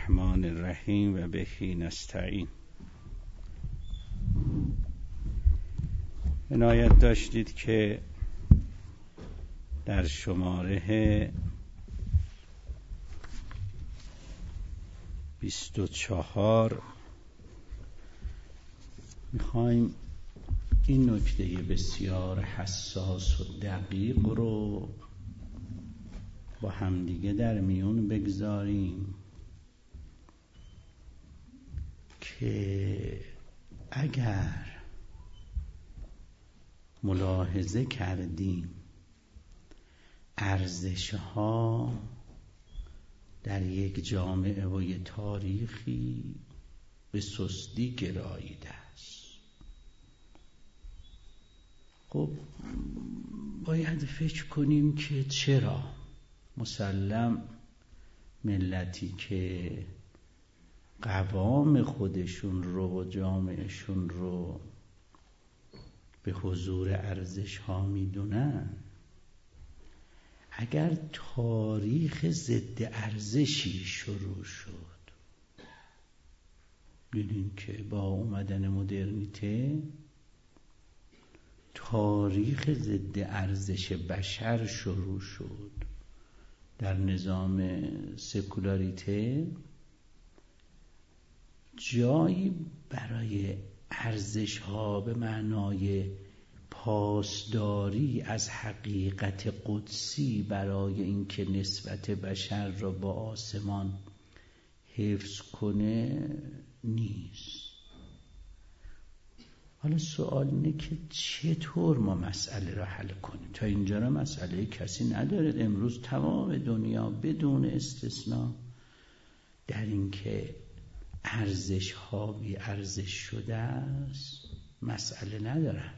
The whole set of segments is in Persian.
الرحمن الرحیم و بهی نستعین. عنایت داشتید که در شماره 24 میخوایم این نکته بسیار حساس و دقیق رو با همدیگه در میون بگذاریم که اگر ملاحظه کردیم ارزش‌ها در یک جامعه و یک تاریخی به سستی گراییده است، خب باید فکر کنیم که چرا. مسلم ملتی که قوام خودشون رو و جامعهشون رو به حضور ارزش ها میدونن، اگر تاریخ ضد ارزشی شروع شد، دیدین که با اومدن مدرنیته تاریخ ضد ارزش بشر شروع شد در نظام سکولاریته، جایی برای ارزش ها به معنای پاسداری از حقیقت قدسی برای اینکه نسبت بشر را با آسمان حفظ کنه نیست. حالا سوال اینه که چطور ما مسئله را حل کنیم؟ تا اینجا را مسئله کسی نداره. امروز تمام دنیا بدون استثناء در اینکه ارزش ها بی ارزش شده است مسئله ندارن.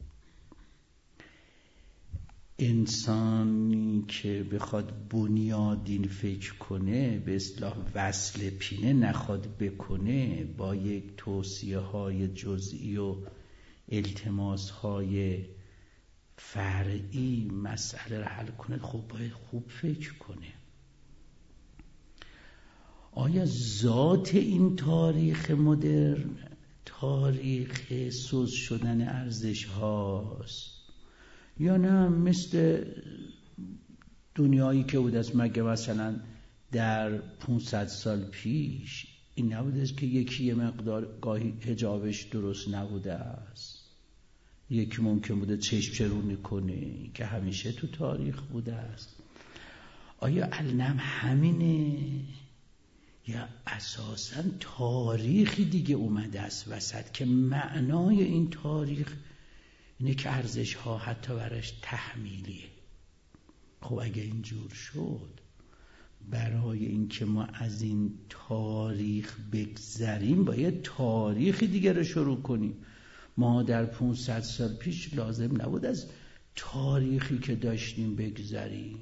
انسانی که بخواد بنیادین فکر کنه، به اصطلاح وصل پینه نخواد بکنه، با یک توصیه های جزئی و التماس های فرعی مسئله را حل کنه، خب باید خوب فکر کنه. آیا ذات این تاریخ مدرن تاریخ سوز شدن ارزش هاست یا نه مثل دنیایی که بود است؟ مگه مثلا در 500 سال پیش این نبوده است که یکی یه مقدار گاهی حجابش درست نبوده است، یکی ممکن بوده چشم چرونی کنه، که همیشه تو تاریخ بوده است. آیا الان همینه یا اساساً تاریخی دیگه اومده است وسط که معنای این تاریخ اینه که ارزش ها حتی براش تحمیلیه؟ خب اگه اینجور شد، برای اینکه ما از این تاریخ بگذریم باید تاریخی دیگه رو شروع کنیم. ما در 500 سال پیش لازم نبود از تاریخی که داشتیم بگذریم.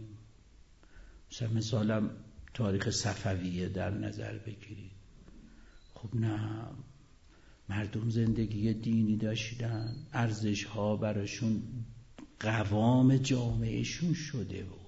مثلا تاریخ صفویه در نظر بگیرید. خب نه، مردم زندگی دینی داشتن، ارزش ها براشون قوام جامعهشون شده بود.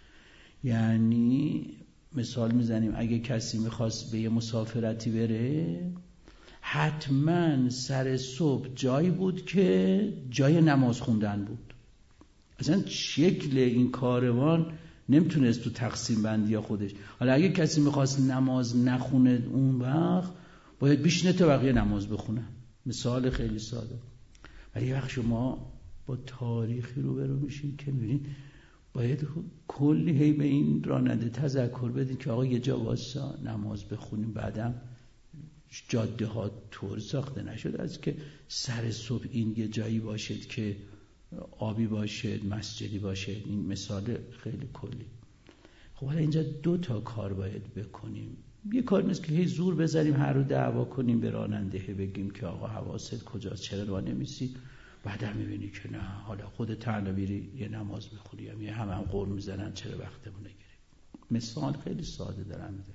یعنی مثال میزنیم، اگه کسی میخواست به یه مسافرتی بره، حتما سر صبح جایی بود که جای نماز خوندن بود. اصلا شکل این کاروان نمیتونست تو تقسیم بندی یا خودش. حالا اگه کسی میخواست نماز نخونه اون وقت باید بشینه تا بقیه نماز بخونن. مثال خیلی ساده. ولی وقت شما با تاریخی روبرو میشین که میبینید باید کلی هی به این راننده تذکر بدین که آقا یه جا واسا نماز بخونیم. بعدم جاده ها طور ساخته نشده از که سر صبح این یه جایی باشد که آبی باشد، مسجدی باشد. این مثال خیلی کلی. خب حالا اینجا 2 تا کار باید بکنیم. یه کار نیست که هی زور بذاریم هر رو دعوا کنیم به راننده، بگیم که آقا حواست کجاست، چرا راه نمیسی؟ بعدا میبینی که نه، حالا خود تنها میری یه نماز میخونی، یه هم قرن میزنن، چرا وقتمون نگیریم. مثال خیلی ساده دارم میزنم.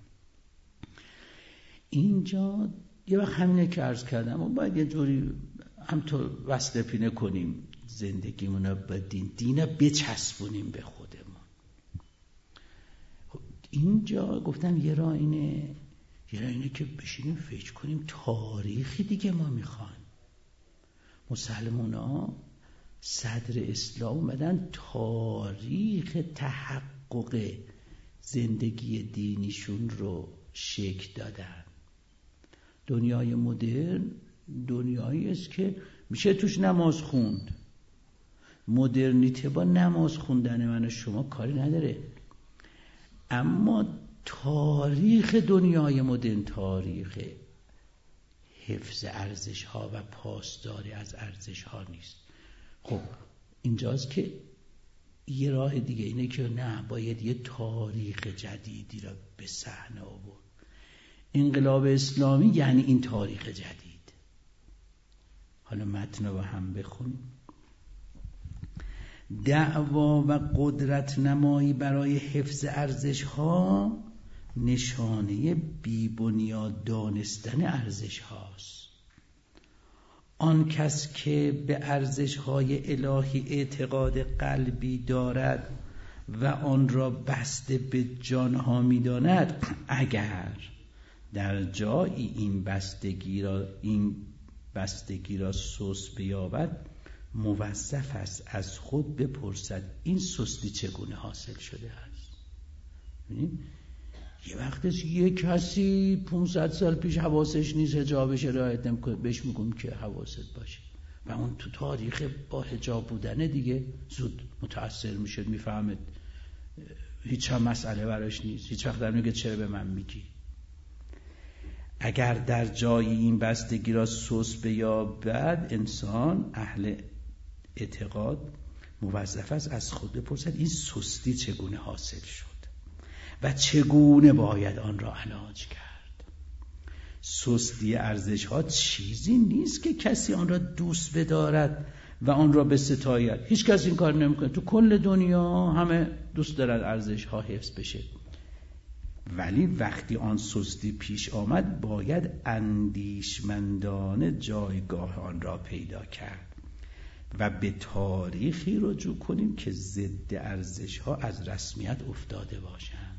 اینجا یه وقت همینه که عرض کردم، ما باید یه جوری همطور وصل پینه کنیم زندگیمون رو با دین رو بچسبونیم به خودمون. اینجا گفتم یه راه اینه یعنی اینه که بشینیم فکر کنیم تاریخی دیگه ما میخوایم. مسلمان ها صدر اسلام اومدن تاریخ تحقق زندگی دینیشون رو شکل دادن. دنیای مدرن دنیایی است که میشه توش نماز خوند. مدرنیته با نماز خوندن من و شما کاری نداره، اما تاریخ دنیای مدرن تاریخ حفظ ارزش ها و پاسداری از ارزش ها نیست. خب اینجاست که یه راه دیگه اینه که نه، باید یه تاریخ جدیدی را به صحنه آورد. انقلاب اسلامی یعنی این تاریخ جدید. حالا متن رو هم بخونیم. دعوا و قدرت نمایی برای حفظ ارزش ها نشانه بی‌بنیاد دانستن ارزش هاست. آن کس که به ارزش های الهی اعتقاد قلبی دارد و آن را بسته به جان ها می داند، اگر در جایی این بستگی را سست بیابد، موظف است از خود بپرسد این سستی چگونه حاصل شده است. یه وقتش یه کسی 500 سال پیش حواسش نیست، حجابش رعایت نمیکنه، بهش میگم که حواست باشه، و اون تو تاریخ با حجاب بودنه دیگه زود متأثر میشه، میفهمه هیچ هم مسئله براش نیست، هیچ وقت میگه چرا به من میگی. اگر در جایی این بستگی را سست بیابد، انسان اهل اعتقاد موظف است از خود بپرسد این سستی چگونه حاصل شد و چگونه باید آن را علاج کرد. سستی ارزش ها چیزی نیست که کسی آن را دوست بدارد و آن را بستاید. هیچ کس این کار نمیکنه. تو کل دنیا همه دوست دارن ارزش ها حفظ بشه، ولی وقتی آن سستی پیش آمد باید اندیشمندانه جایگاه آن را پیدا کرد و به تاریخی رجوع کنیم که ضد ارزش ها از رسمیت افتاده باشند.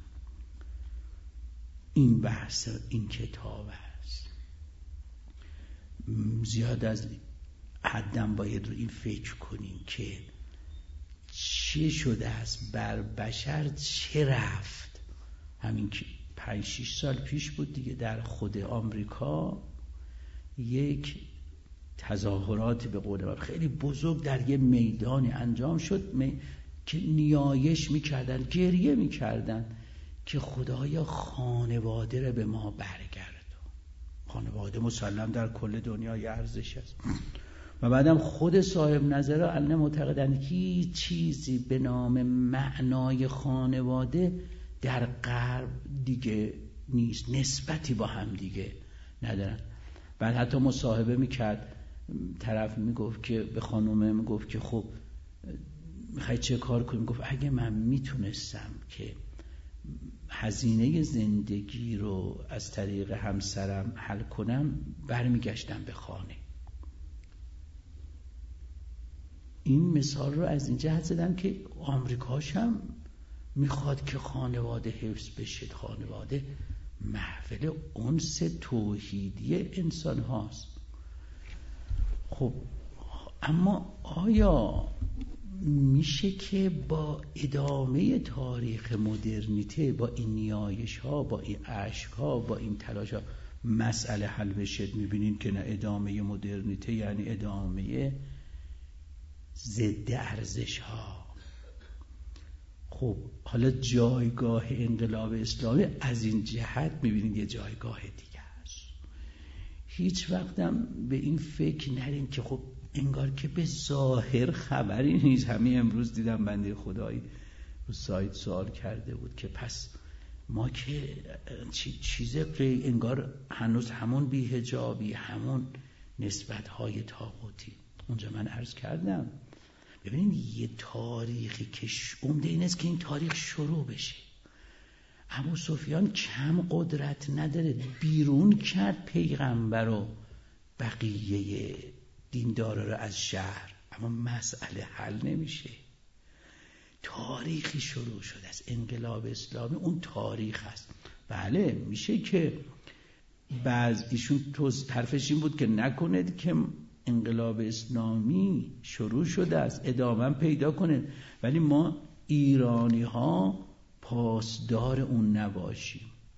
این بحث این کتاب است. زیاد از حدم باید رو این فکر کنیم که چه شده است، بر بشر چه رفت. همین که 5-6 سال پیش بود دیگه، در خود آمریکا یک تظاهرات به قول من خیلی بزرگ در یه میدانی انجام شد که نیایش میکردن، گریه میکردن که خدایا خانواده رو به ما برگردون. خانواده مسلم در کل دنیای ارزش است و بعدم خود صاحب نظر علم معتقدن هیچ چیزی به نام معنای خانواده در غرب دیگه نیست، نسبتی با هم دیگه ندارن. بعد حتی مصاحبه میکرد، طرف میگفت که به خانومه میگفت که خب میخوای چه کار کنی؟ میگفت اگه من میتونستم که هزینه زندگی رو از طریق همسرم حل کنم، برمیگشتم به خانه. این مثال رو از این جهت زدم که آمریکاش هم میخواد که خانواده حفظ بشه. خانواده محفل انس توحیدی انسان هاست. خب اما آیا میشه که با ادامه تاریخ مدرنیته، با این نیایش ها، با این عشق ها، با این تلاش ها مسئله حل بشه؟ میبینین که نه، ادامه مدرنیته یعنی ادامه ضد ارزش ها. خب حالا جایگاه انقلاب اسلامی از این جهت میبینید یه جایگاه دیگه است. هیچ وقتم به این فکر نرین که خب انگار که به ظاهر خبری نیست. همین امروز دیدم بنده خدایی رو سایت سوال کرده بود که پس ما که چیز انگار هنوز همون بی‌حجابی، همون نسبت‌های طاغوتی. اونجا من عرض کردم ببینید یه تاریخی که عمده این است که این تاریخ شروع بشه. ابو سفیان کم قدرت نداره، بیرون کرد پیغمبر و بقیه دیندارا رو از شهر، اما مسئله حل نمیشه. تاریخی شروع شده از انقلاب اسلامی، اون تاریخ هست. بله میشه که ایشون حرفش این بود که نکنید که انقلاب اسلامی شروع شده است، ادامه پیدا کنه، ولی ما ایرانی ها پاسدار اون نباشیم.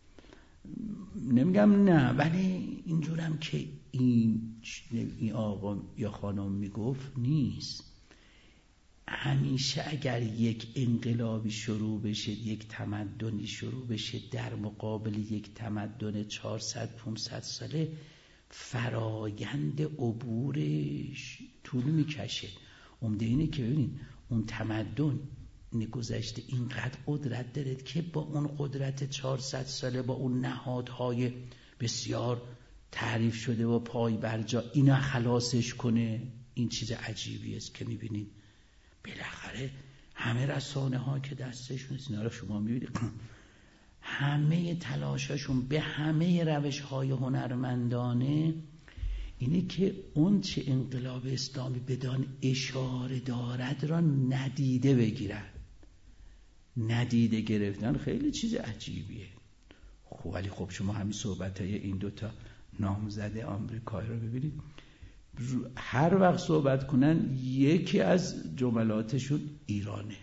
نمیگم نه، ولی اینجورم که این آقا یا خانم میگفت نیست. همیشه اگر یک انقلابی شروع بشه، یک تمدنی شروع بشه در مقابل یک تمدن 400-500 ساله، فرایند عبورش طول میکشه. عمده اینه که ببینید اون تمدن گذشته اینقدر قدرت داره که با اون قدرت 400 ساله، با اون نهادهای بسیار تعریف شده و پای برجا، اینا خلاصش کنه. این چیز عجیبی است که میبینید بالاخره همه رسانه ها که دستشون است، اینا رو شما میبینید همه تلاششون به همه روش های هنرمندانه اینه که اون چه انقلاب اسلامی بدان اشاره دارد را ندیده بگیرن. ندیده گرفتن خیلی چیز عجیبیه. خب ولی خب شما همین صحبت‌های این دوتا نامزد آمریکایی رو ببینید، هر وقت صحبت کنن یکی از جملاتشون ایرانه.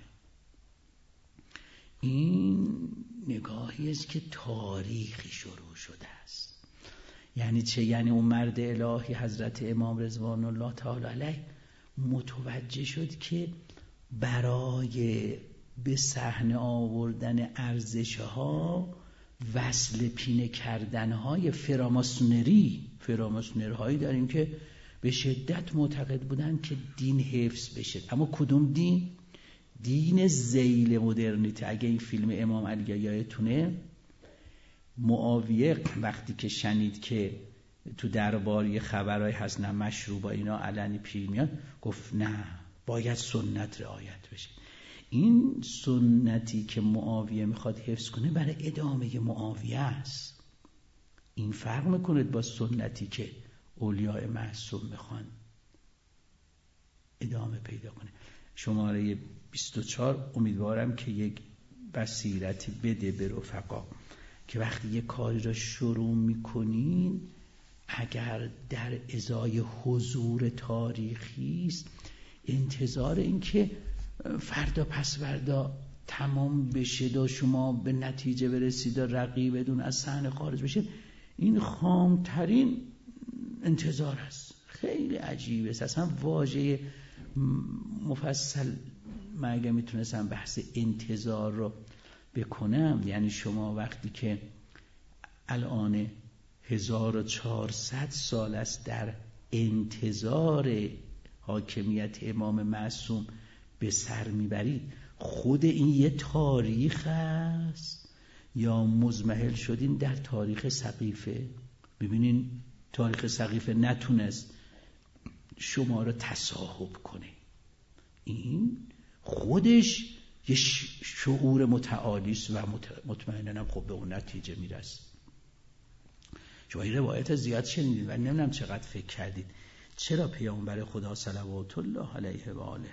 این نگاهی است که تاریخی شروع شده است. یعنی چه؟ یعنی اون مرد الهی حضرت امام رضوان الله تعالی علیه متوجه شد که برای به صحنه آوردن ارزش‌ها، وصل پینه کردن‌های فراماسونری هایی داریم که به شدت معتقد بودن که دین حفظ بشه. اما کدوم دین؟ دین ذیل مدرنیته. اگه این فیلم امام علی یادتونه، معاویه وقتی که شنید که تو دربار یه خبرایی هست نه مشروبا اینا علنی پیر میاد، گفت نه، باید سنت رعایت بشه. این سنتی که معاویه میخواد حفظ کنه برای ادامه معاویه است. این فرق میکنه با سنتی که اولیاء معصوم میخوان ادامه پیدا کنه. شماره 24 امیدوارم که یک بصیرتی بده به رفقا که وقتی یک کاری را شروع میکنین، اگر در ازای حضور تاریخی است، انتظار این که فردا پس فردا تمام بشه و شما به نتیجه برسید و رقیبتون از صحنه خارج بشه، این خامترین انتظار است. خیلی عجیبه است. اصلا واژه مفصل من اگه میتونستم بحث انتظار رو بکنم، یعنی شما وقتی که الان 1400 سال است در انتظار حاکمیت امام معصوم به سر میبرید، خود این یه تاریخ است یا مزمحل شدین در تاریخ سقیفه؟ ببینین تاریخ سقیفه نتونست شما رو تصاحب کنه. این خودش یه شعور متعالی است و مطمئناً خب به اون نتیجه میرسه. شما این روایت زیاد شنیدید و نمیدونم چقدر فکر کردید چرا پیامبر خدا صلوات الله علیه و آله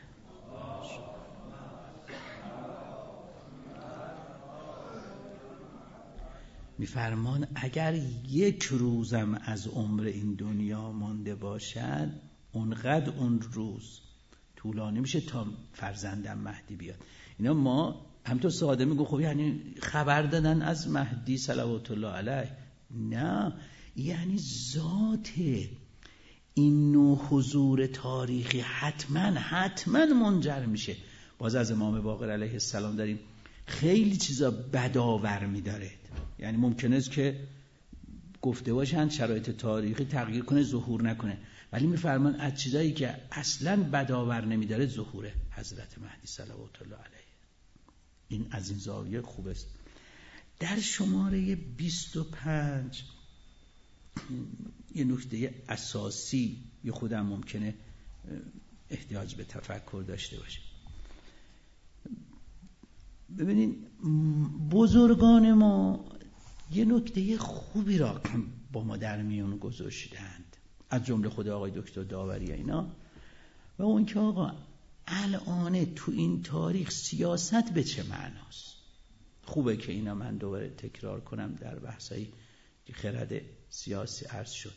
میفرمان اگر یک روزم از عمر این دنیا مانده باشد، اونقدر اون روز طولانی میشه تا فرزندم مهدی بیاد. اینا ما همینطور ساده میگو خب یعنی خبر دادن از مهدی صلوات الله علیه. نه، یعنی ذات این نوع حضور تاریخی حتما منجر میشه. باز از امام باقر علیه السلام داریم خیلی چیزا بدآور میداره. یعنی ممکنه است که گفته باشن شرایط تاریخی تغییر کنه ظهور نکنه، ولی میفرمان از چیزایی که اصلاً بدآور نمیداره ظهور حضرت مهدی صلوات الله علیه. این از این زاویه خوب است. در شماره 25 یه نکته اساسی یه خودم ممکنه احتیاج به تفکر داشته باشه. ببینین بزرگان ما یه نکته خوبی را با ما در میون گذاشتند، از جمله خود آقای دکتر داوری اینا، و اون که آقا الان تو این تاریخ سیاست به چه معناست. خوبه که اینا من دوباره تکرار کنم در بحثایی که خرد سیاسی عرض شد.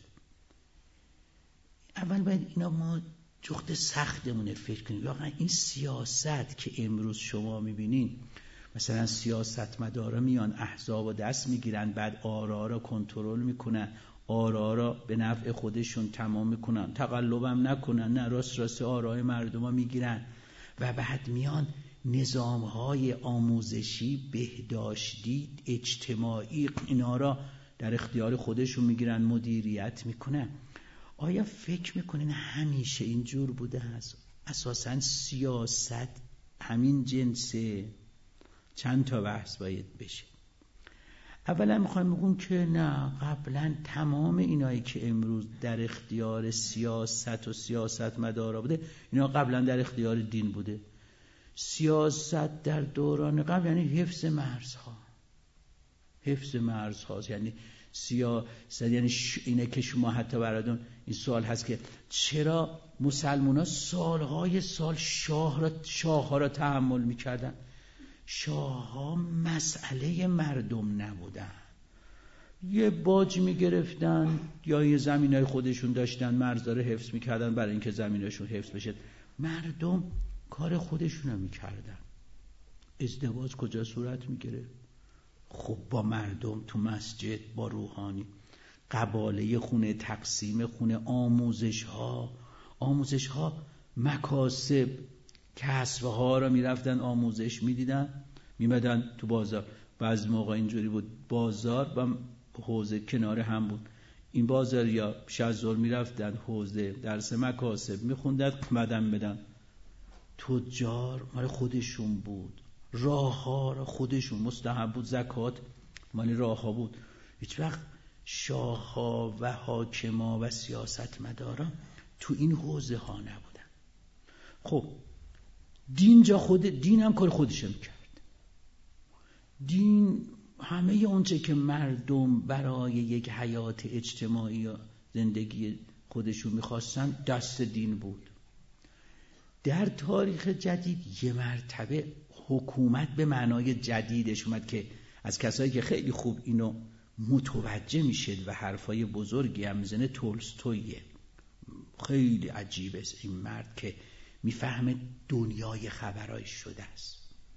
اول باید اینا ما جخت سختمونه فکر کنیم. واقعا این سیاست که امروز شما میبینین، مثلا سیاستمدارا میان احزاب و دست میگیرن، بعد آرا را کنترل میکنن، آرا را به نفع خودشون تمام میکنن، تقلبم نکنن، نه راست آرای مردم ها میگیرن و بعد میان نظامهای آموزشی، بهداشتی، اجتماعی اینا را در اختیار خودشون میگیرن، مدیریت میکنن. آیا فکر میکنین همیشه اینجور بوده هست؟ اساساً سیاست همین جنسه؟ چند تا بحث باید بشه. اولا میخوایم بگم که نه، قبلا تمام اینایی که امروز در اختیار سیاست و سیاستمدارا بوده، اینا قبلا در اختیار دین بوده. سیاست در دوران قبل یعنی حفظ مرزها، حفظ مرزها یعنی سیاست یعنی اینه که شما حتی براتون این سوال هست که چرا مسلمان‌ها سالهای سال شاه را تحمل میکردن؟ شاه‌ها مسئله مردم نبودن، یه باج میگرفتن یا یه زمینای خودشون داشتن، مرزا رو حفظ میکردن برای اینکه زمیناشون حفظ بشه. مردم کار خودشون رو میکردن. ازدواج کجا صورت میگیره؟ خب با مردم تو مسجد، با روحانی، قباله خونه، تقسیم خونه، آموزش ها مکاسب، کسبها را میرفتن آموزش میدیدن، میمدن تو بازار. بعضی موقع اینجوری بود بازار و حوزه کنار هم بود، این بازار یا شزور میرفتن حوزه درس مکاسب میخوندن، بعدم بدن. تجار مال خودشون بود، راه ها را خودشون، مستحب بود زکات مال راه ها بود. هیچ وقت شاه ها و حاکما و سیاستمداران تو این حوزه ها نبودن. خب دین هم کار خودش میکرد. دین همه اونچه که مردم برای یک حیات اجتماعی و زندگی خودشون میخواستن دست دین بود. در تاریخ جدید یه مرتبه حکومت به معنای جدیدش اومد که از کسایی که خیلی خوب اینو متوجه میشه و حرفای بزرگی هم میزنه تولستویه. خیلی عجیبه این مرد که میفهمه دنیای خبرای شده است.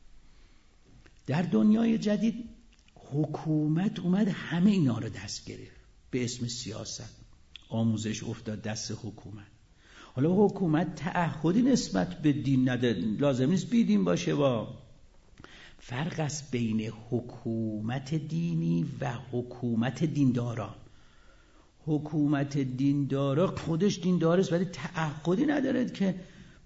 در دنیای جدید حکومت اومد همه اینا رو دست گرفت به اسم سیاست. آموزش افتاد دست حکومت. حالا حکومت تعهدی نسبت به دین نده، لازم نیست بیدین باشه. با فرق است بین حکومت دینی و حکومت دینداران. حکومت دیندارا خودش دیندار است ولی تعهدی ندارد که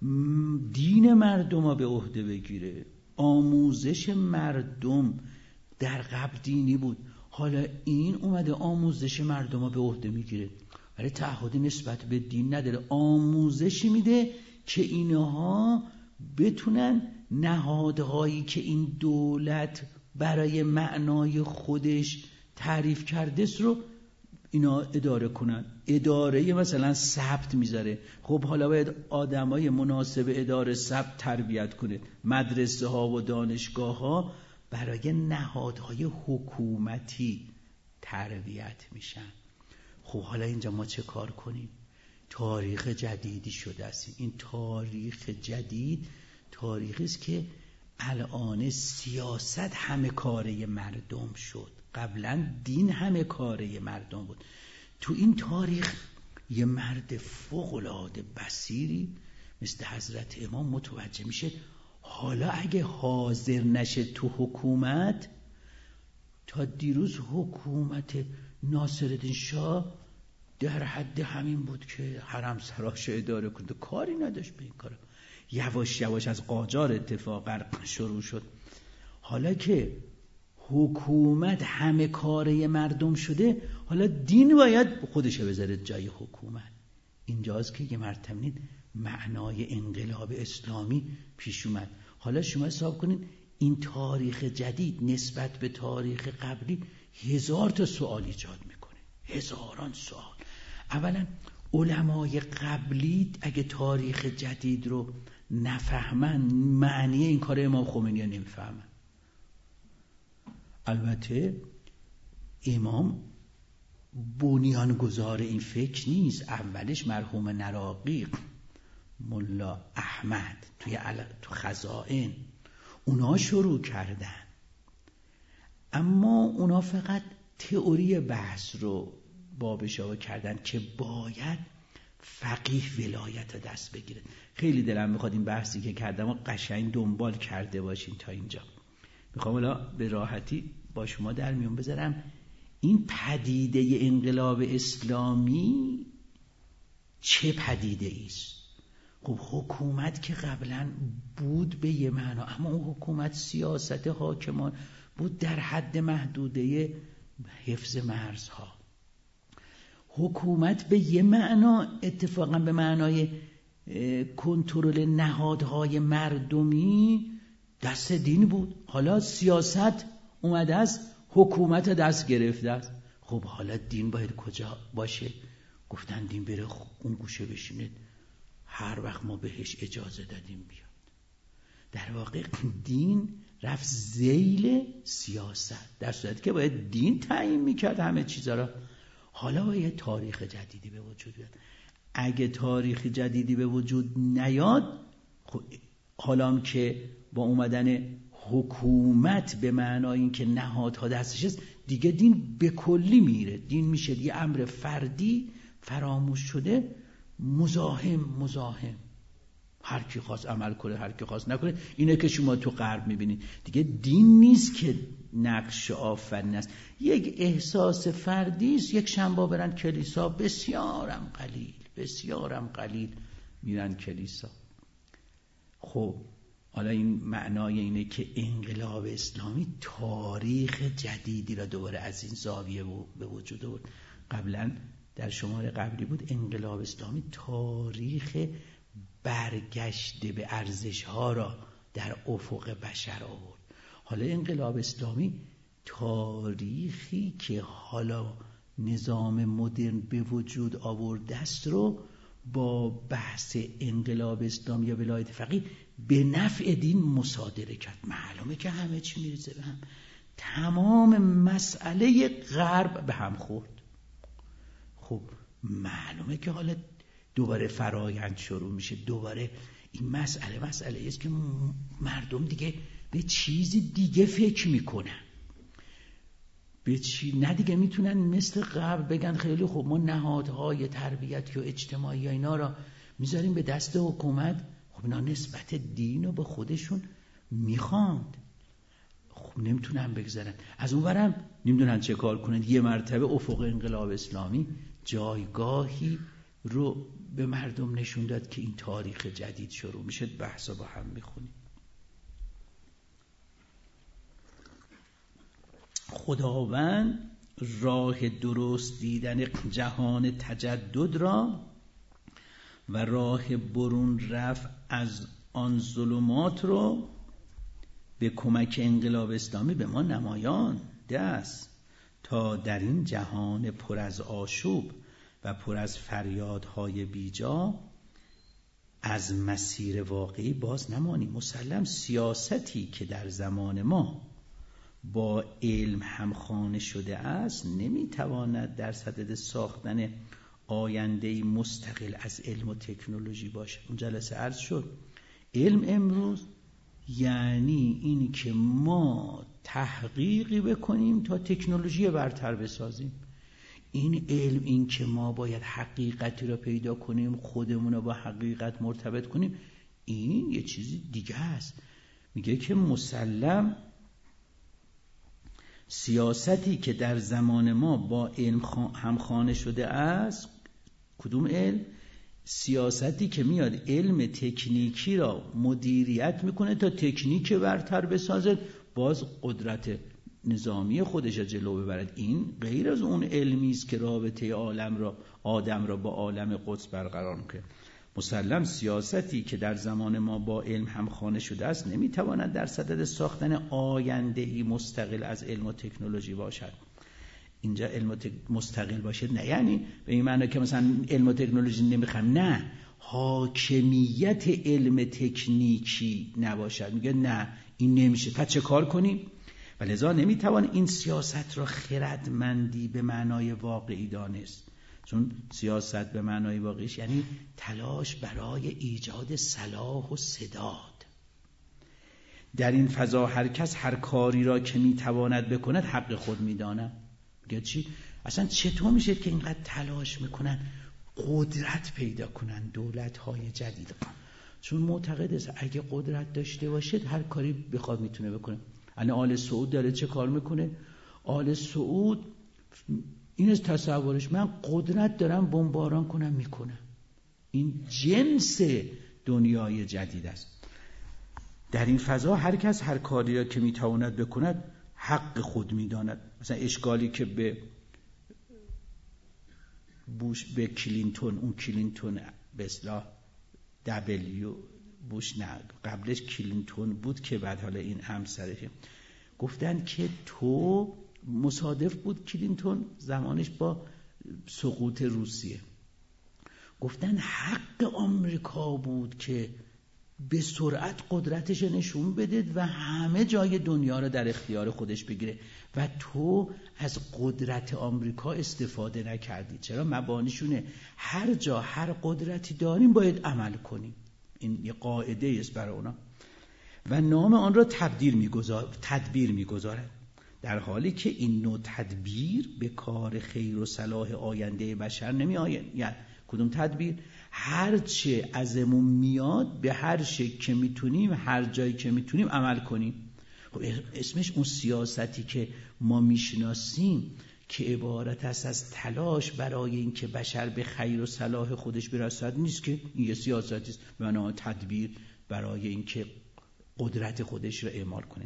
دین مردم ها به عهده بگیره. آموزش مردم در قبل دینی بود، حالا این اومده آموزش مردم ها به عهده میگیره ولی تعهدی نسبت به دین نداره. آموزشی میده که اینها بتونن نهادهایی که این دولت برای معنای خودش تعریف کرده است رو اینا اداره کنن. اداره مثلا ثبت میذاره، خب حالا باید آدمای مناسب اداره ثبت تربیت کنه. مدرسه ها و دانشگاه ها برای نهادهای حکومتی تربیت میشن. خب حالا اینجا ما چه کار کنیم؟ تاریخ جدیدی شده است. این تاریخ جدید تاریخی است که الان سیاست همه کاره مردم شد. قبلا دین همه کاره مردم بود. تو این تاریخ یه مرد فوق‌العاده بصیری مثل حضرت امام متوجه میشه حالا اگه حاضر نشه تو حکومت، تا دیروز حکومت ناصرالدین شاه در حد همین بود که حرم سراش اداره کنه، کاری نداشت به این کار. یواش یواش از قاجار اتفاقا شروع شد. حالا که حکومت همه کاره مردم شده، حالا دین باید خودش بذاره جای حکومت. اینجاست که یه مرتبه معنای انقلاب اسلامی پیش اومد. حالا شما حساب کنید این تاریخ جدید نسبت به تاریخ قبلی 1000 تا سوال ایجاد میکنه، هزاران سوال. اولا علمای قبلی اگه تاریخ جدید رو نفهمن، معنی این کار امام خمینی نمیفهمن. البته امام بنیانگذار این فکر نیست. اولش مرحوم نراقی، ملا احمد تو خزائن اونا شروع کردن، اما اونا فقط تئوری بحث رو بابشاو کردن که باید فقیه ولایت دست بگیره. خیلی دلم میخواد این بحثی که کردم و قشنگ دنبال کرده باشین تا اینجا. میخوام حالا به راحتی با شما در میون بذارم این پدیده انقلاب اسلامی چه پدیده ایست. خب حکومت که قبلا بود به یه معنا، اما اون حکومت سیاست حاکمان بود در حد محدوده حفظ مرزها. حکومت به یه معنا اتفاقا به معنای کنترل نهادهای مردمی دست دین بود. حالا سیاست اومده است، حکومت دست گرفته است. خب حالا دین باید کجا باشه؟ گفتن دین بره اون گوشه بشینه، هر وقت ما بهش اجازه دادیم بیاد. در واقع دین رفت ذیل سیاست، در صورتی که باید دین تعیین میکرد همه چیزا را. حالا باید تاریخ جدیدی به وجود بیاد. اگه تاریخ جدیدی به وجود نیاد، خب حالا که با اومدن حکومت به معنای این که نهادها دستش است، دیگه دین به کلی میره. دین میشه یه امر فردی فراموش شده، مزاحم، هر کی خواست عمل کنه، هر کی خواست نکنه. اینه که شما تو غرب میبینید. دیگه دین نیست که نقش آفرین است، یک احساس فردی است. یک شنبه برن کلیسا، بسیارم قلیل میرن کلیسا. خب حالا این معنای اینه که انقلاب اسلامی تاریخ جدیدی را دوباره از این زاویه به وجود آورد. قبلا در شماره قبلی بود انقلاب اسلامی تاریخ برگشته به ارزش‌ها را در افق بشر آورد. حالا انقلاب اسلامی تاریخی که حالا نظام مدرن به وجود آورده است رو با بحث انقلاب اسلامی یا ولایت فقیه به نفع دین مصادره کرد. معلومه که همه چی میرسه به هم. تمام مسئله غرب به هم خورد. خب معلومه که حالا دوباره فرایند شروع میشه. دوباره این مسئله است که مردم دیگه به چیزی دیگه فکر میکنن. نه دیگه میتونن مثل قبل بگن خیلی خوب ما نهادهای تربیتی و اجتماعی و اینا را میذاریم به دست حکومت. خب اینا نسبت دین رو به خودشون میخواند، خب نمیتونن بگذارن. از اون برم نمیدونن چه کار کنن. یه مرتبه افق انقلاب اسلامی جایگاهی رو به مردم نشون داد که این تاریخ جدید شروع میشه. بحثا با هم میخونیم. خداوند راه درست دیدن جهان تجدد را و راه برون رفت از آن ظلمات رو به کمک انقلاب اسلامی به ما نمایانده است تا در این جهان پر از آشوب و پر از فریادهای بیجا از مسیر واقعی باز نمانیم. مسلم سیاستی که در زمان ما با علم همخوانه شده است نمیتواند در صدد ساختن آینده‌ای مستقل از علم و تکنولوژی باشد. اون جلسه عرض شد علم امروز یعنی اینی که ما تحقیقی بکنیم تا تکنولوژی برتر بسازیم. این علم، این که ما باید حقیقتی را پیدا کنیم، خودمون رو با حقیقت مرتبط کنیم، این یه چیزی دیگه است. میگه که مسلم سیاستی که در زمان ما با علم همخوانه شده است. کدوم علم؟ سیاستی که میاد علم تکنیکی را مدیریت میکنه تا تکنیک برتر بسازه، باز قدرت نظامی خودش را جلو ببرد. این غیر از اون علمی است که رابطه آدم را با عالم قدس برقرار میکنه. مسلم سیاستی که در زمان ما با علم همخوانه شده است نمیتواند در صدد ساختن آینده‌ای مستقل از علم و تکنولوژی باشد. اینجا علم و مستقل باشد نه یعنی به این معنی که مثلا علم و تکنولوژی نمیخوام، نه، حاکمیت علم تکنیکی نباشد. میگه نه این نمیشه. پس چه کار کنیم؟ و لذا نمیتوان این سیاست را خردمندی به معنای واقعی دانست، چون سیاست به معنای واقعیش یعنی تلاش برای ایجاد صلاح و سداد. در این فضا هر کس هر کاری را که میتواند بکند حق خود میداند. میگه چی؟ اصلا چطور میشه که اینقدر تلاش میکنن قدرت پیدا کنن دولت‌های جدید؟ چون معتقد است اگه قدرت داشته باشد هر کاری بخواد میتونه بکنه. الان آل سعود داره چه کار میکنه؟ آل سعود این از تصورش، من قدرت دارم بمباران کنم میکنم. این جنس دنیای جدید است. در این فضا هر کس هر کاری را که میتواند بکند حق خود میداند. مثلا اشکالی که به بوش، به کلینتون، اون کلینتون به اصطلاح دبلیو بوش، نه قبلش کلینتون بود که بعد حالا این همسرشه، گفتن که تو مصادف بود کلینتون زمانش با سقوط روسیه، گفتن حق آمریکا بود که به سرعت قدرتش نشون بده و همه جای دنیا رو در اختیار خودش بگیره و تو از قدرت آمریکا استفاده نکردی. چرا؟ مبانیشونه هر جا هر قدرتی داریم باید عمل کنیم. این یه قاعده است برای اونا و نام آن را تدبیر میگذارد، در حالی که این نوع تدبیر به کار خیر و صلاح آینده بشر نمی آید. یعنی کدوم تدبیر؟ هر چه ازمون میاد به هر شکل که میتونیم هر جایی که میتونیم عمل کنیم. خب اسمش اون سیاستی که ما میشناسیم که عبارت است از تلاش برای اینکه بشر به خیر و صلاح خودش برسد نیست که این یه سیاستی است به معنای تدبیر برای اینکه قدرت خودش را اعمال کنه،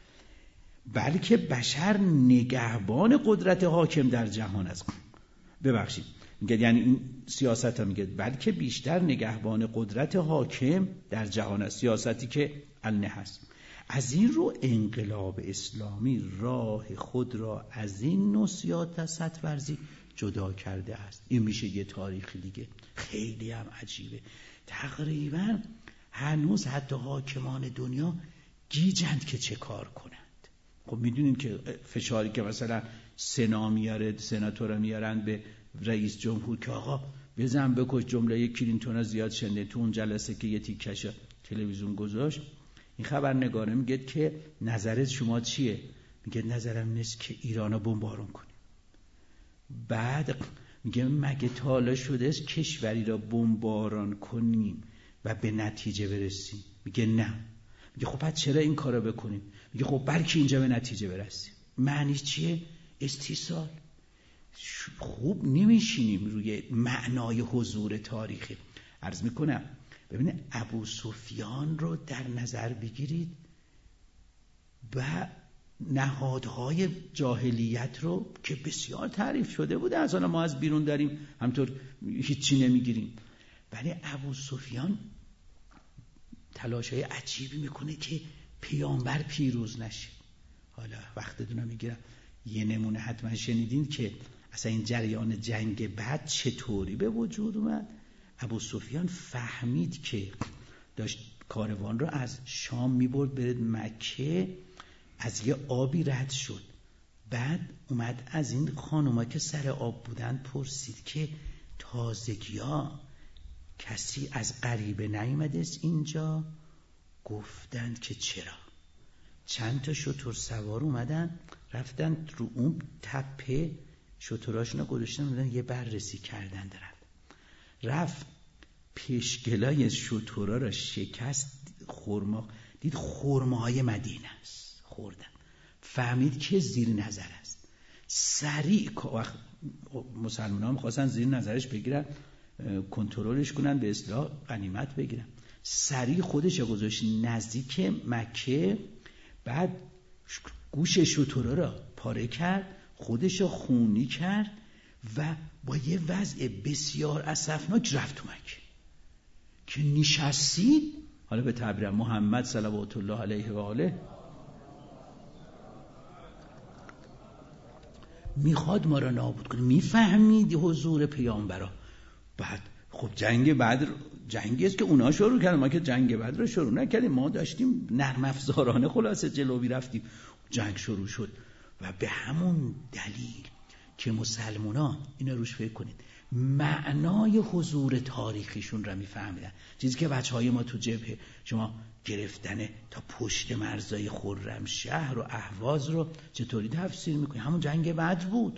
بلکه بشر نگهبان قدرت حاکم در جهان است. ببخشید میگه یعنی این سیاست ها میگه بلکه بیشتر نگهبان قدرت حاکم در جهان است، سیاستی که النه هست. از این رو انقلاب اسلامی راه خود را از این نوع سیاست ورزی جدا کرده است. این میشه یه تاریخ دیگه خیلی هم عجیبه. تقریبا هنوز حتی حاکمان دنیا گیجند که چه کار کنند. خب میدونین که فشاری که مثلا سناتورا میارن به رئیس جمهور که آقا بزن بکش، جمله کلینتون زیاد شنیده. تو اون جلسه که یه تیکش تلویزیون گذاشت این خبرنگاره میگه که نظرت شما چیه؟ میگه نظرم نیست که ایرانو بمبارون کنیم. بعد میگه مگه تا حالا شده است کشوری را بمباران کنیم و به نتیجه برسیم؟ میگه نه. میگه خب بعد چرا این کارو بکنیم؟ میگه خب بلکه اینجا به نتیجه برسیم. معنیش چیه؟ استیصال. خوب نمیشینیم روی معنای حضور تاریخی. عرض میکنم ببینید ابو سفیان رو در نظر بگیرید و نهادهای جاهلیت رو که بسیار تعریف شده بوده، از حالا ما از بیرون داریم همطور هیچی نمیگیریم، ولی ابو سفیان تلاشای عجیبی میکنه که پیامبر پیروز نشه. حالا وقتتون رو میگیرم، یه نمونه حتما شنیدین که اصلا این جریان جنگ بعد چطوری به وجود اومد. ابو سفیان فهمید که داشت کاروان رو از شام میبرد برد مکه، از یه آبی رد شد، بعد اومد از این خانوما که سر آب بودن پرسید که تازگی‌ها کسی از غریبه نیومده است اینجا؟ گفتند که چرا. چند تا شتر سوار اومدن رفتن رو اون تپه، شتراشون رو گذاشتن اومدن یه بررسی کردن، رفت پیشگلای شترها را شکست، خرما دید خرماهای مدینه است، خوردن، فهمید که زیر نظر است. سریع مسلمان ها میخواستن زیر نظرش بگیرن، کنترلش کنن، به اصطلاح غنیمت بگیرن. سریع خودش گذاشت نزدیک مکه، بعد گوش شترها را پاره کرد، خودش را خونی کرد و با یه وضع بسیار اسفناک رفت تو مکه که نشستید. حالا به تعبیر محمد صلوات الله علیه و آله میخواد ما را نابود کنه، میفهمید حضور پیامبرا. بعد خب جنگی است که اونا شروع کردن، ما که جنگ بدر رو شروع نکردیم، ما داشتیم نرم افزارانه خلاصه جلو رفتیم. جنگ شروع شد. و به همون دلیل که مسلمونا اینا روش فکر کنید معنای حضور تاریخیشون را میفهمیدن. چیزی که بچهای ما تو جبهه شما گرفتن تا پشت مرزای خرمشهر و اهواز رو چطوری تفسیر میکنی؟ همون جنگ بدر بود.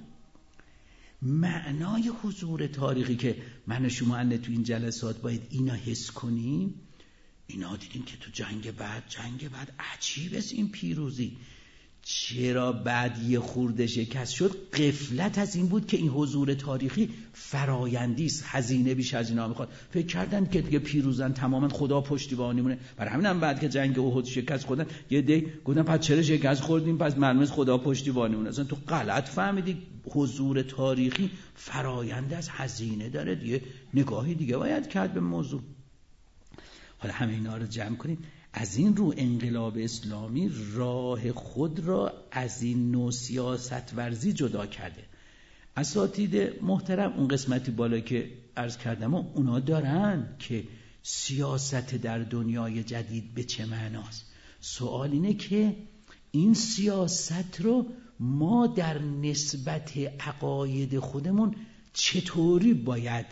معنای حضور تاریخی که من و شما تو این جلسات باید اینا حس کنیم، اینا دیدیم که تو جنگ بعد عجیب است این پیروزی. چرا بعد یه خورده شکست شد؟ غفلت از این بود که این حضور تاریخی فرایندی است، هزینه بیش از اینا میخواد. فکر کردن که دیگه پیروزن تماما خدا پشتیبانیمونه. برای همین هم بعد که جنگ احد شکست خوردن یه دی گفتن پس چرا شکست خوردیم؟ پس معلومه خدا پشتیبانیمونه. اصلا تو غلط فهمیدی. حضور تاریخی فرایند از هزینه داره دیگه، نگاهی دیگه باید کرد به موضوع. حالا همه اینا رو جمع کنیم. از این رو انقلاب اسلامی راه خود را از این نوع سیاست ورزی جدا کرده. اساتید محترم اون قسمتی بالا که عرض کردم اونا دارن که سیاست در دنیای جدید به چه معناست. سوال اینه که این سیاست رو ما در نسبت عقاید خودمون چطوری باید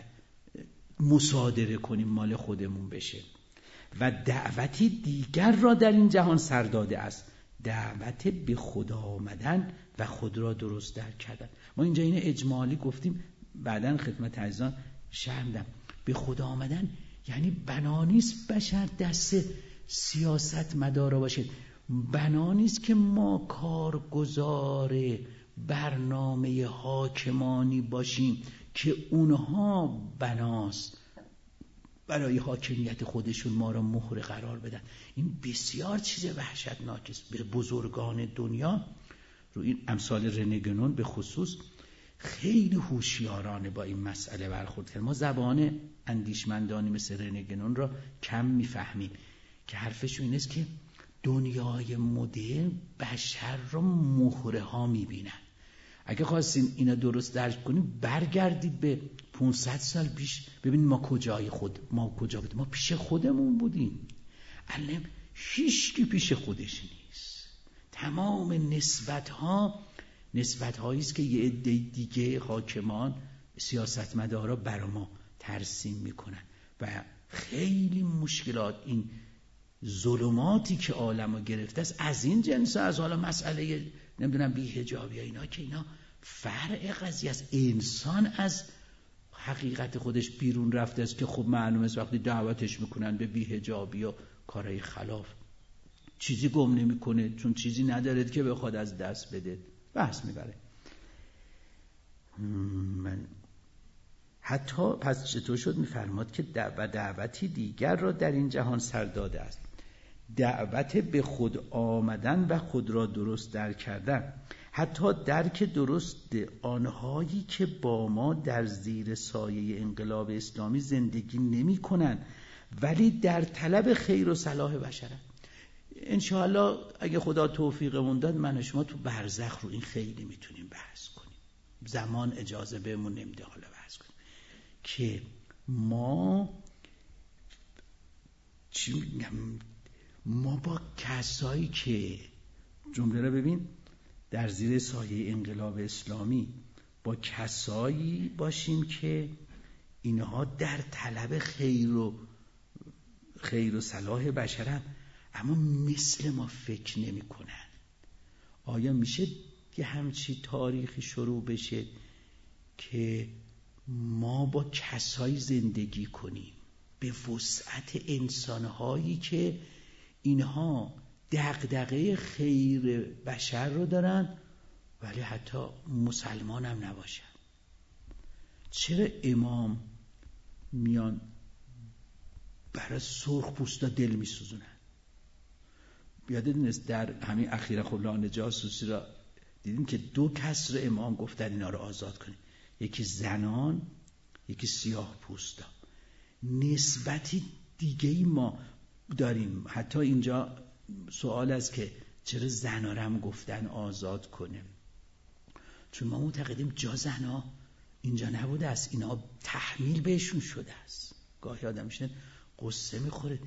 مصادره کنیم مال خودمون بشه. و دعوتی دیگر را در این جهان سر داده است، دعوت به خدا آمدن و خود را درست درک کردن. ما اینجا این اجمالی گفتیم، بعداً خدمت عزیزان شرح میدم. به خدا آمدن یعنی بنا نیست بشر دست سیاست مدارا باشه، بنا نیست که ما کارگزار برنامه حاکمانی باشیم که اونها بناست برای حاکمیت خودشون ما را مهر قرار بدن. این بسیار چیز وحشتناک است. به بزرگان دنیا رو این امثال رنه گنون به خصوص خیلی هوشیارانه با این مسئله برخورد کرد. ما زبان اندیشمندانی مثل رنه گنون را کم میفهمیم که حرفشون این است که دنیای مدرن بشر را مهره ها میبینن. اگه خواستین اینا درست درک کنیم برگردید به 500 سال پیش، ببینید ما کجا بودیم. ما پیش خودمون بودیم. الان هیچکی پیش خودش نیست. تمام نسبت هایی است که یه عده دیگه حاکمان سیاستمدارا برای ما ترسیم میکنن و خیلی مشکلات، این ظلماتی که عالمو گرفته است از این جنس. از حالا مسئله نمیدونم بی‌حجابی اینا که اینا فرع قضیه است. انسان از حقیقت خودش بیرون رفته است که خب معلومه است وقتی دعوتش میکنن به بی‌حجابی و کارهای خلاف چیزی گم نمیکنه، چون چیزی ندارد که بخواد از دست بده، بحث میبره. حتی پس چطور شد؟ میفرماد که دعوتی دیگر را در این جهان سر داده است، دعوت به خود آمدن و خود را درست درک کردن. حتی درک درست آنهایی که با ما در زیر سایه انقلاب اسلامی زندگی نمی کنن ولی در طلب خیر و صلاح بشرن. انشاءالله اگه خدا توفیقمون داد من و شما تو برزخ رو این خیلی میتونیم بحث کنیم. زمان اجازه بهمون نمیده حالا بحث کنیم که ما چی میگم، ما با کسایی که جمله رو ببین در زیر سایه انقلاب اسلامی با کسایی باشیم که اینها در طلب خیر و صلاح بشرن اما مثل ما فکر نمی کنن. آیا میشه یه همچی تاریخی شروع بشه که ما با کسایی زندگی کنیم به وسعت انسانهایی که اینها دغدغه خیر بشر رو دارن ولی حتی مسلمان هم نباشن؟ چرا امام میان برای سرخ پوستا دل میسوزونن؟ یادت نیست در همین اخیرا خلان جاسوسی را دیدیم که 2 کس رو امام گفتن اینا رو آزاد کنیم، یکی زنان یکی سیاه پوستا. نسبتی دیگه‌ای ما داریم. حتی اینجا سوال است که چرا زنها رو هم گفتن آزاد کنیم؟ چون ما معتقدیم جا زنها اینجا نبوده است، اینا تحمیل بهشون شده است. گاهی آدم میشه قصه میخوره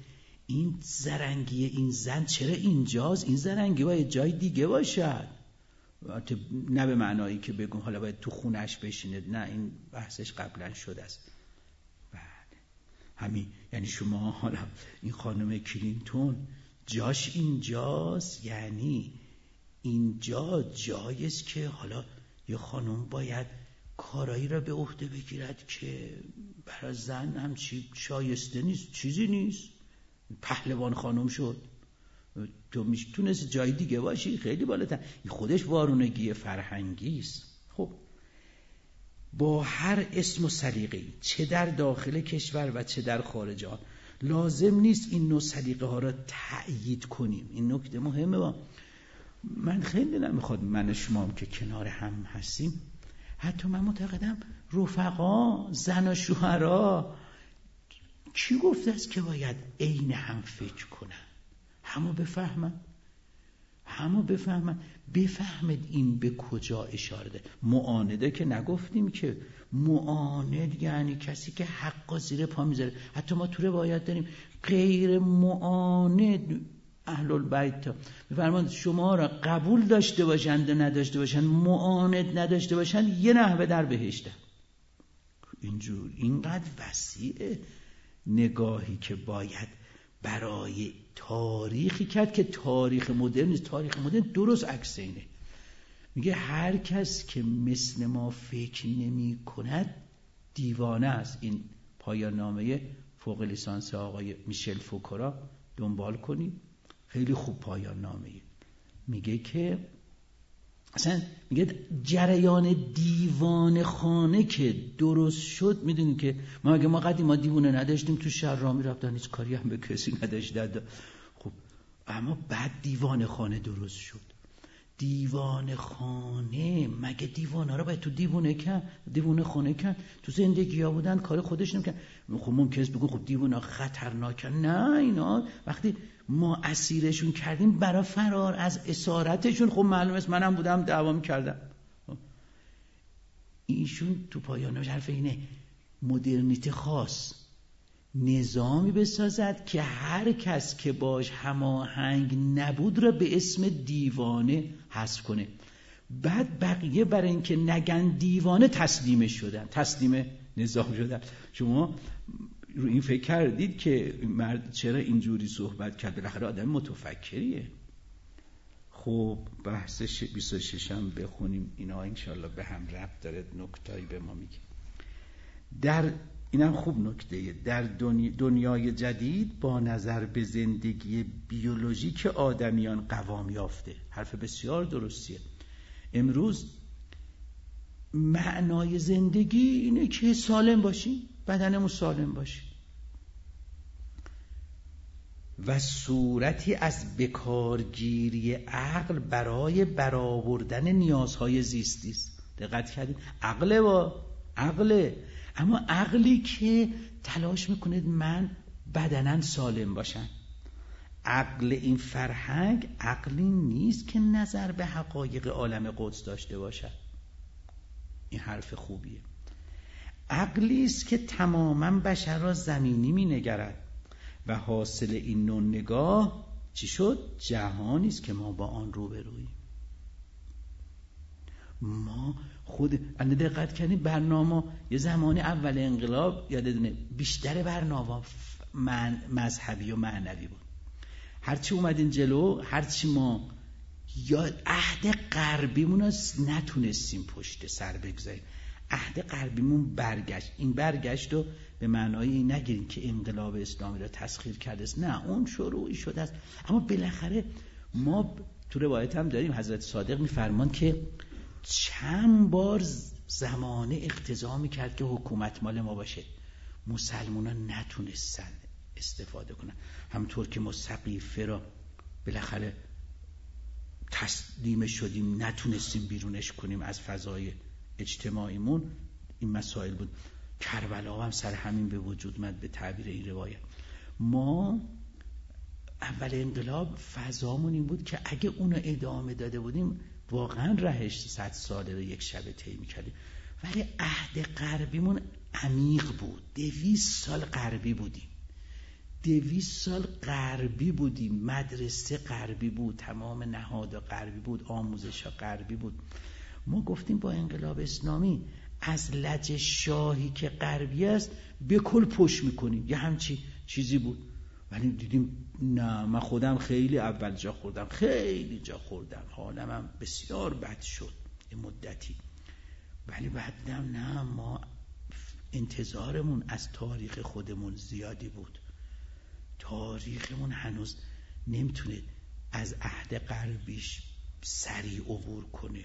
این زرنگی این زن چرا اینجاست؟ این زرنگی باید جای دیگه باشد، نه به معنایی که بگم حالا باید تو خونش بشینه، نه، این بحثش قبلا شده است. بله همین، یعنی شما حالا این خانم کلینتون جاش اینجاست، یعنی اینجا جاییست که حالا یه خانم باید کارایی را به عهده بگیرد که برای زن هم شایسته نیست، چیزی نیست. پهلوان خانم شد، تو میتونست جای دیگه باشی خیلی بالاتر. این خودش وارونگی فرهنگی است. خب با هر اسم و سلیقه‌ای، چه در داخل کشور و چه در خارج آن، لازم نیست این نوع سلیقه ها را تأیید کنیم. این نکته مهمه. من خیلی نمیخواد من و شما هم که کنار هم هستیم، حتی من معتقدم رفقا، زن و شوهرها، کی گفته است که باید عین هم فکر کنن؟ همو بفهمن. بفهمید این به کجا اشاره ده. معانده که نگفتیم که، معاند یعنی کسی که حقا زیر پا میذاره. حتی ما تو روایت داریم غیر معاند اهل البیت میفرماند شما را قبول داشته باشند و نداشته باشند، معاند نداشته باشند، یه نحوه در بهشتن. اینجور اینقدر وسیعه نگاهی که باید برای تاریخی کرد که تاریخ مدرن نیست. تاریخ مدرن درست عکس اینه. میگه هر کس که مثل ما فکر نمی کند دیوانه است. این پایان نامه فوق لیسانس آقای میشل فوکورا دنبال کنید، خیلی خوب پایان نامه. میگه که اصلا میگه جریان دیوانه خانه که درست شد، میدونید که ما قدیم دیوانه نداشتیم، تو شهر را میرفتن، هیچ کاری هم به کسی نداشتن. خب اما بعد دیوانه خانه درست شد. دیوانه خانه، مگه دیوانه را باید تو دیوانه خانه کن؟ تو زندگی ها بودن کار خودش نمیکن. خب ممکنه بگو خب دیوانه خطرناکن. نه، اینا وقتی ما اسیرشون کردیم برای فرار از اسارتشون، خب معلوم است منم بودم دعوا میکردم. ایشون تو پایانش حرف اینه، مدرنیته خاص نظامی بسازد که هر کس که باش هماهنگ نبود را به اسم دیوانه حذف کنه. بعد بقیه برای اینکه نگن دیوانه تسلیم نظام شدن. شما رو این فکر کردید که مرد چرا اینجوری صحبت کرد؟ بالاخره آدم متفکریه. خب بحث 26 هم بخونیم، اینا انشالله به هم ربط داره، نکتایی به ما میگه. در اینم خوب نکته‌ایه. در دنیای جدید با نظر به زندگی بیولوژیک آدمیان قوام یافته. حرف بسیار درستیه. امروز معنای زندگی اینه که سالم باشی، بدنمون سالم باشه و صورتی از بکارگیری عقل برای برآوردن نیازهای زیستی است. دقت کردید؟ عقله، اما عقلی که تلاش میکنه من بدنن سالم باشم. عقل این فرهنگ عقلی نیست که نظر به حقایق عالم قدس داشته باشد. این حرف خوبیه. عقلی است که تماما بشر را زمینی مینگرد و حاصل این نوع نگاه چی شد؟ جهانی است که ما با آن روبروییم. ما خود دقت کردیم برنامه یه زمانی اول انقلاب یادتونه بیشتر برنامه مذهبی و معنوی بود. هرچی اومدین جلو، هرچی ما یا عهد غربیمون رو نتونستیم پشت سر بگذاریم، عهد غربیمون برگشت. این برگشت رو به معنای نگیریم که انقلاب اسلامی را تسخیر کرده است، نه، اون شروعی شده است. اما بالاخره ما تو روایت هم داریم حضرت صادق میفرمان که چند بار زمانه اقتضا میکرد که حکومت مال ما باشه، مسلمانان نتونستن استفاده کنن. همونطور که ما سقیفه را بالاخره تسلیم شدیم، نتونستیم بیرونش کنیم از فضای اجتماعیمون. این مسائل بود. کربلا هم سر همین به وجود اومد به تعبیر این روایت. ما اول انقلاب فضامون این بود که اگه اونو ادامه داده بودیم واقعا رهش 100 ساله رو یک شب طی می‌کردیم. ولی عهد غربیمون عمیق بود. 200 سال غربی بودیم. 200 سال غربی بودیم، مدرسه غربی بود، تمام نهادها غربی بود، آموزش‌ها غربی بود. ما گفتیم با انقلاب اسلامی از لج شاهی که غربی است به کل پشت میکنیم، یه همچی چیزی بود. ولی دیدیم نه، من خودم خیلی اول جا خوردم، خیلی جا خوردم، حالم هم بسیار بد شد یه مدتی. ولی بعد دیدم نه، ما انتظارمون از تاریخ خودمون زیادی بود، تاریخمون هنوز نمیتونه از عهد غربیش سریع عبور کنه.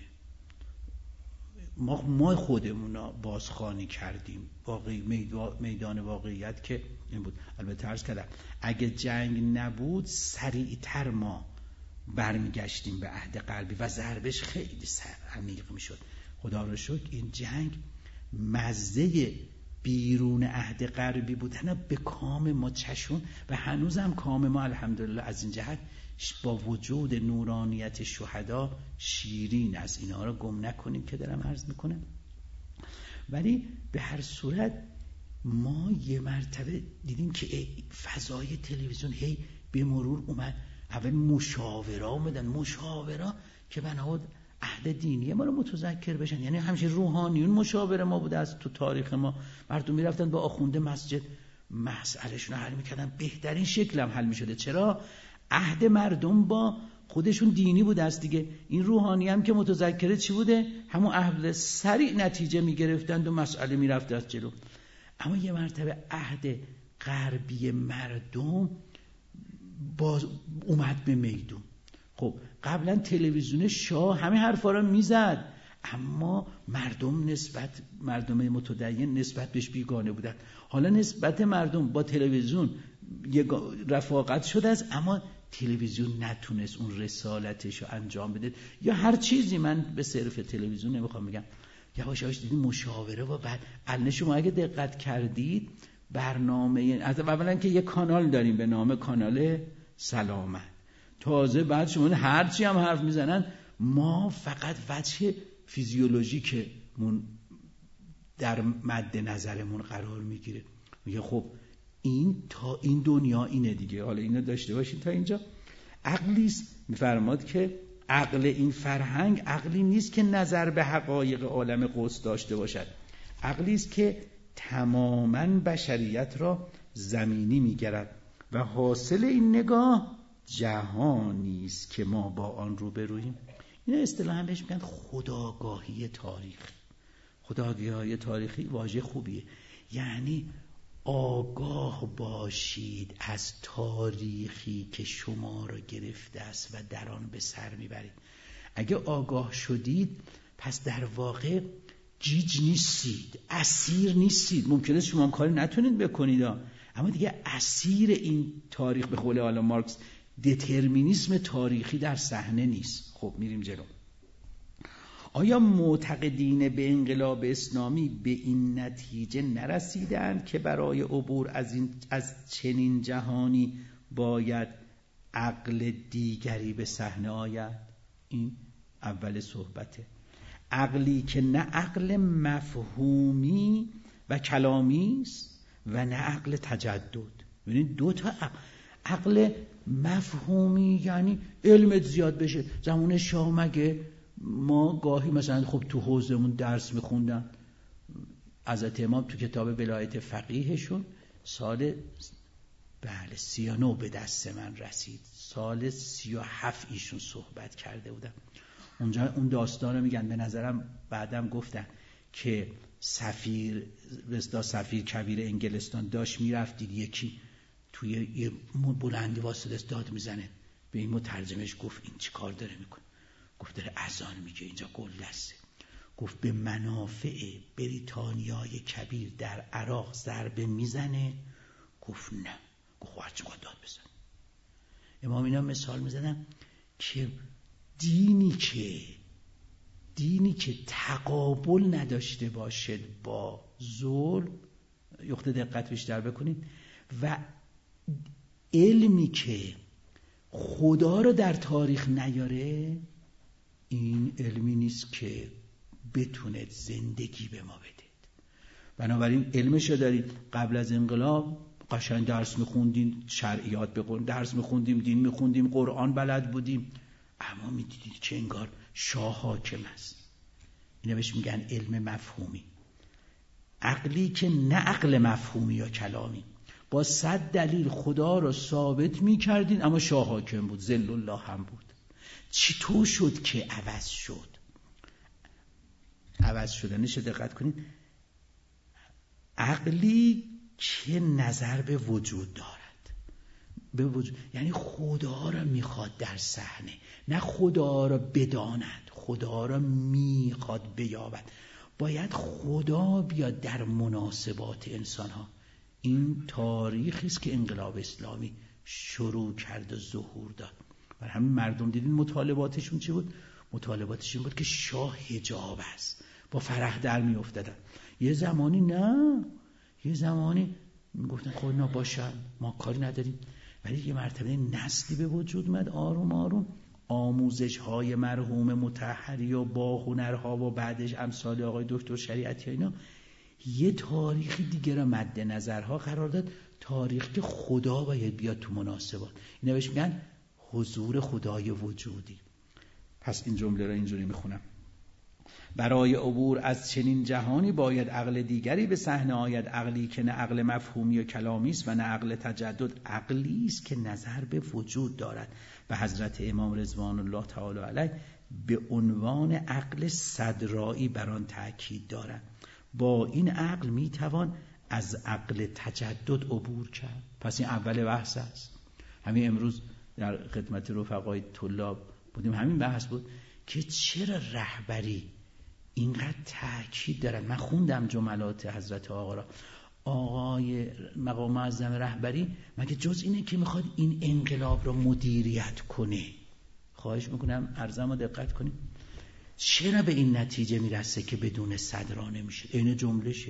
ما خودمون بازخوانی کردیم. میدان واقعیت که این بود. البته عرض کردم اگه جنگ نبود سریعتر ما برمیگشتیم به عهد غربی و ضربش خیلی عمیق میشد. خدا رو شکر این جنگ مزه بیرون عهد غربی بودن به کام ما چشون و هنوزم کام ما الحمدلله از این جهت با وجود نورانیت شهدا شیرین است. اینا رو گم نکنیم که دارم عرض میکنم. ولی به هر صورت ما یه مرتبه دیدیم که فضای تلویزیون هی به مرور اومد. اول مشاوره اومدن، مشاوره که بنابرای عهد دینی ما رو متذکر بشن، یعنی همیشه روحانیون مشاوره ما بوده. از تو تاریخ ما مردم میرفتن با آخونده مسجد مسئلهشون رو حل میکردن، بهترین شکل هم حل میشده. چرا؟ عهد مردم با خودشون دینی بوده است دیگه. این روحانی هم که متذکره چی بوده؟ همون اهل سریع نتیجه میگرفتند و مسئله میرفت از جلو. اما یه مرتبه عهد غربی مردم باز اومد به میدون. خب قبلا تلویزیون شاه همه حرفا رو میزد، اما مردم متدین نسبت بهش بیگانه بودن. حالا نسبت مردم با تلویزیون رفاقت شده است، اما تلویزیون نتونست اون رسالتش رو انجام بده یا هر چیزی. من به صرف تلویزیون نمیخوام بگم، یواش یواش دیدیم مشاوره و بعد الان شما اگه دقت کردید برنامه اولا که یه کانال داریم به نام کانال سلامت، تازه بعد شما هر چی هم حرف میزنن ما فقط وجه فیزیولوژیکمون در مد نظرمون قرار میگیره. میگه خب این دنیا اینه دیگه، حالا اینو داشته باشین تا اینجا. عقلیست میفرماد که عقل این فرهنگ عقلی نیست که نظر به حقایق عالم قدس داشته باشد، عقلیست که تماماً بشریت را زمینی میگرد و حاصل این نگاه جهانی است که ما با آن روبرویم. این اصطلاحاً بهش میگن خودآگاهی تاریخی. خودآگاهی تاریخی واژه خوبیه، یعنی آگاه باشید از تاریخی که شما را گرفته است و در آن به سر میبرید. اگه آگاه شدید پس در واقع جیج نیستید، اسیر نیستید. ممکنه شما کاری نتونید بکنید اما دیگه اسیر این تاریخ، به قول آلان مارکس دترمینیسم تاریخی در صحنه نیست. خب میریم جلو. آیا معتقدین به انقلاب اسلامی به این نتیجه نرسیدند که برای عبور از چنین جهانی باید عقل دیگری به صحنه آید؟ این اول صحبته. عقلی که نه عقل مفهومی و کلامی است و نه عقل تجدد. ببینید دو تا عقل مفهومی یعنی علمت زیاد بشه. زمان شاه مگه ما گاهی مثلا خب تو حوزمون درس میخوندن، حضرت امام تو کتاب ولایت فقیهشون سال 39 به دست من رسید، سال 37 ایشون صحبت کرده بودن. اونجا اون داستان رو میگن. به نظرم بعدم گفتن که سفیر کبیر انگلستان داشت میرفتید، یکی توی یه بلندی واسه داد میزنه، به این مترجمش گفت این چی کار داره میکنه؟ گفت داره اذان میگه، اینجا گلدسته. گفت به منافع بریتانیای کبیر در عراق ضربه میزنه؟ گفت نه. گفت هرچی میخواد داد بزن. امام اینا مثال میزنن که دینی که تقابل نداشته باشد با ظلم، یخته دقت بیشتر بکنید، و علمی که خدا رو در تاریخ نیاره، این علمی نیست که بتونه زندگی به ما بده. بنابراین علمشو دارید قبل از انقلاب، قشنگ درس میخوندیم، شرعیات بخوندیم، درس میخوندیم، دین میخوندیم، قرآن بلد بودیم، اما میدیدید که انگار شاه حاکم است. اینو بهش میگن علم مفهومی. عقلی که نه عقل مفهومی یا کلامی، با 100 دلیل خدا رو ثابت میکردین اما شاه حاکم بود، ذل الله هم بود. چطور شد که عوض شد؟ عوض شدنش دقت کنید. عقلی که نظر به وجود دارد، به وجود، یعنی خدا را میخواد در صحنه، نه خدا را بداند، خدا را میخواد بیابد. باید خدا بیاد در مناسبات انسان ها. این تاریخی است که انقلاب اسلامی شروع کرد و ظهور داد. برای همین مردم دیدین مطالباتشون چی بود؟ مطالباتشون بود که شاه حجاب است، با فرح در می افتادن. یه زمانی نه، یه زمانی میگفتن خب اینا باشن، ما کاری نداریم. ولی یه مرتبه نسلی به وجود اومد، آروم آروم آموزش های مرحوم مطهری و با هنرها و بعدش امثال آقای دکتر شریعتی اینا یه تاریخی دیگه را مد نظرها قرار داد، تاریخ که خدا باید بیاد تو مناسبات. اینا بهش میگن حضور خدای وجودی. پس این جمله را اینجوری میخونم: برای عبور از چنین جهانی باید عقل دیگری به صحنه آید، عقلی که نه عقل مفهومی و کلامی است و نه عقل تجدد، عقلی است که نظر به وجود دارد. و حضرت امام رضوان الله تعالی علیه به عنوان عقل صدرایی بر آن تأکید دارند. با این عقل میتوان از عقل تجدد عبور کرد. پس این اول بحث است. همین امروز در خدمت رفقای طلاب بودیم، همین بحث بود که چرا رهبری اینقدر تأکید دارن. من خوندم جملات حضرت آقا را. آقای مقام معظم رهبری مگه جز اینه که میخواد این انقلاب را مدیریت کنه؟ خواهش میکنم عرضم رو دقت کنیم. چرا به این نتیجه میرسه که بدون صدرا نمیشه؟ این جملشه.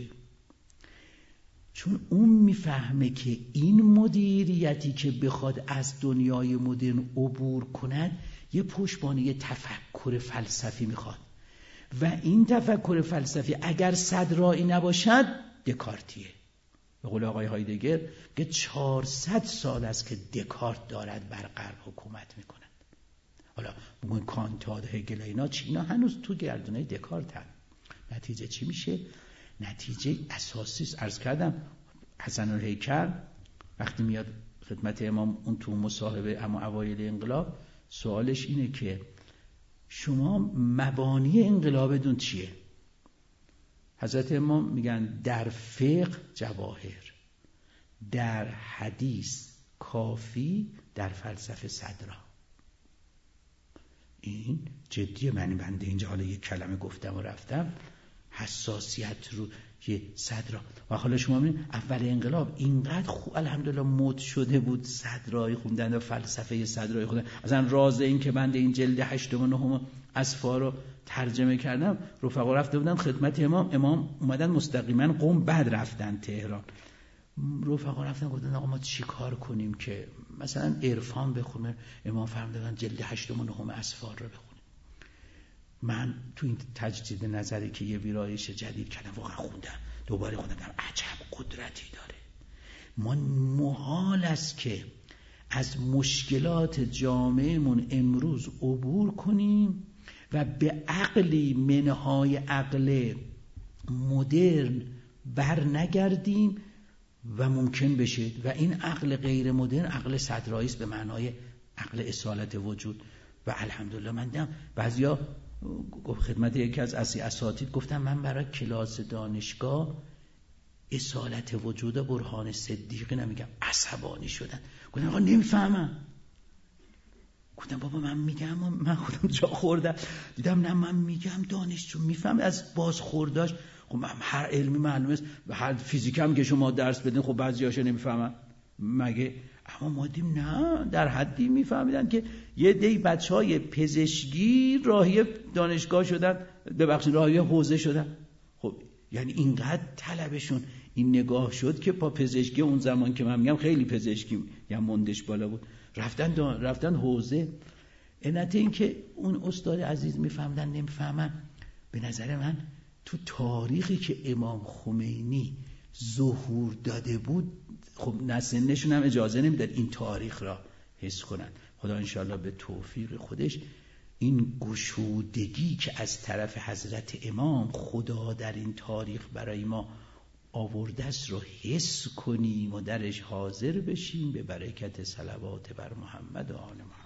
چون اون میفهمه که این مدیریتی که بخواد از دنیای مدرن عبور کند یه پشتوانه، یه تفکر فلسفی میخواد. و این تفکر فلسفی اگر صدرایی نباشد دکارتیه. به قول آقای هایدگر که 400 سال است که دکارت دارد بر غرب حکومت میکند. حالا بگوین کانت و هگل اینا چینا هنوز تو گردونه دکارت هم. نتیجه چی میشه؟ نتیجه اساسی عرض کردم. حسن الهیکل وقتی میاد خدمت امام اون تو مصاحبه اما اوایل انقلاب، سوالش اینه که شما مبانی انقلابتون چیه؟ حضرت امام میگن در فقه جواهر، در حدیث کافی، در فلسفه صدرا. این جدیه. من بنده اینجا حالا یک کلمه گفتم و رفتم، حساسیت رو یه صدرا. و حالا شما ببینید اول انقلاب اینقدر خوب الحمدلله مد شده بود صدرای خوندن و فلسفه صدرای خوندن. اصلا راز این که بنده این جلد 8 و 9 اصفا رو ترجمه کردم، رفقا رفته بودن خدمت امام اومدن مستقیما قم، بعد رفتن تهران. رفقا رفتن گفتن آقا ما چی کار کنیم که مثلا عرفان بخونیم؟ امام فرمودن جلد 8 و 9 اصفا رو بخونیم. من تو این تجدید نظری که یه ویرایش جدید کردم واقعا خوندم، دوباره خوندم، عجب قدرتی داره. ما محال است که از مشکلات جامعهمون امروز عبور کنیم و به عقلی منهای عقل مدرن بر نگردیم و ممکن بشه. و این عقل غیر مدرن عقل صدرایی است به معنای عقل اصالت وجود. و الحمدلله من دیدم بعضیا خدمت یکی از اساتید گفتم من برای کلاس دانشگاه اصالت وجود برهان صدیقی نمیگم. عصبانی شدن، گفتم آقا نمیفهمم. گفتم بابا من میگم، من خودم جا خوردم دیدم نه من میگم دانشجو میفهم از بازخورداش. خب من هر علمی معلومه است، هر فیزیک هم که شما درس بدین خب بعضیاشو نمیفهمن مگه. اما ما دیدیم نه، در حدی میفهمیدن که یه دی بچهای پزشکی راهی دانشگاه شدن، ببخشید راهی حوزه شدن. خب یعنی اینقدر طلبشون این نگاه شد که با پزشکی اون زمان که من میگم خیلی پزشکی یا مندش بالا بود، رفتن حوزه. علت این که اون استاد عزیز میفهمدن نمیفهمن. به نظر من تو تاریخی که امام خمینی ظهور داده بود، خب نسلشون هم اجازه نمیداد این تاریخ را حس کنن. خدا انشاءالله به توفیق خودش این گشودگی که از طرف حضرت امام خدا در این تاریخ برای ما آورده است رو حس کنیم و درش حاضر بشیم به برکت صلوات بر محمد و آل محمد.